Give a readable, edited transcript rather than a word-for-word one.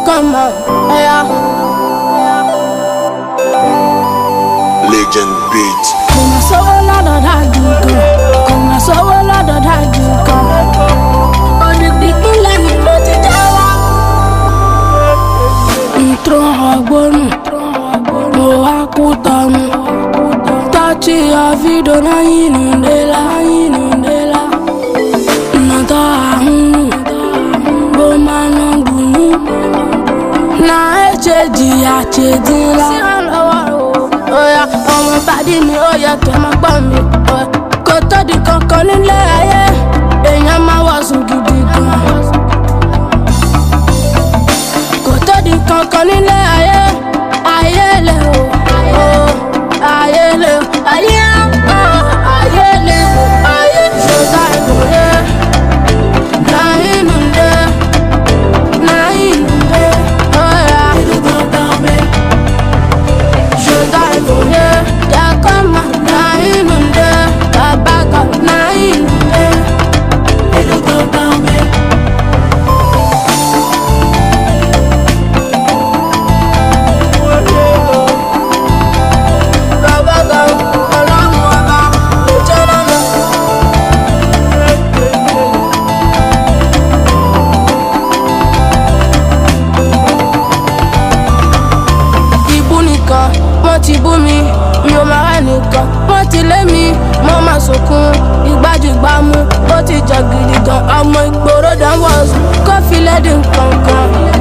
come on, yeah. Legend beat. Come so la da da du go. Come so la da da du go. On the big land no ti dawa. Intro agbonu. Mo akutanu. Tachi avido na inundela. Nata ahunu. Bomano gunu. Na echeji achedila. Oya, ọmọ bàdí mi, ó yẹ kẹ́ máa gbọ́ mi. Kò tó di kankan nílé ayé, èèyàn máa wọ̀sùn gidi gan. Kò tó di kankan nílé ayé, ayé lè o, ayé lè o, ayé lè o, ayé ṣòdà ìbòye. Na inú ndé, oya. Ṣòdà ìbòye, jẹ́ kọ́ mọ̀. Na inú ndé, bàbá na inú ndé. Wọ́n ti bú mi, mi ò máa rẹ̀ nìkan. Wọ́n ti lé mi, mo máa sunkún. Ìgbájú-gbámú, ó ti jà gidi gan. Ọmọ ìgboro dán wọ́ọ̀sù, kó fi lédè nǹkan kan.